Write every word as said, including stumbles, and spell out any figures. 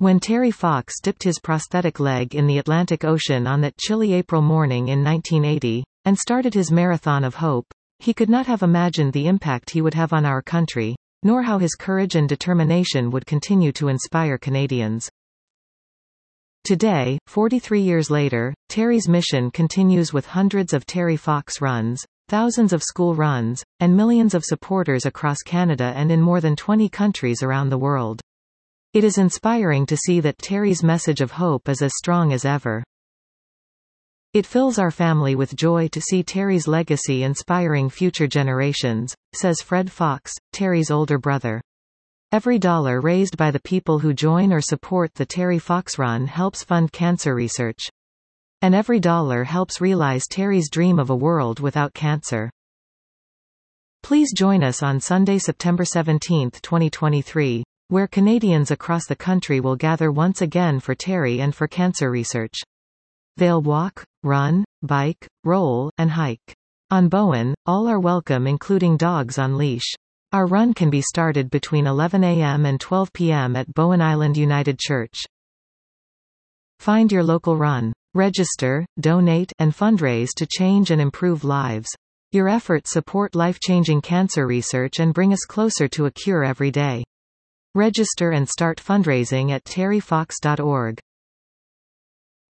When Terry Fox dipped his prosthetic leg in the Atlantic Ocean on that chilly April morning in nineteen eighty, and started his marathon of hope, he could not have imagined the impact he would have on our country, nor how his courage and determination would continue to inspire Canadians. Today, forty-three years later, Terry's mission continues with hundreds of Terry Fox runs, thousands of school runs, and millions of supporters across Canada and in more than twenty countries around the world. It is inspiring to see that Terry's message of hope is as strong as ever. It fills our family with joy to see Terry's legacy inspiring future generations, says Fred Fox, Terry's older brother. Every dollar raised by the people who join or support the Terry Fox Run helps fund cancer research. And every dollar helps realize Terry's dream of a world without cancer. Please join us on Sunday, September seventeenth, twenty twenty-three. Where Canadians across the country will gather once again for Terry and for cancer research. They'll walk, run, bike, roll, and hike. On Bowen, all are welcome including dogs on leash. Our run can be started between eleven a m and twelve p m at Bowen Island United Church. Find your local run. Register, donate, and fundraise to change and improve lives. Your efforts support life-changing cancer research and bring us closer to a cure every day. Register and start fundraising at terry fox dot org.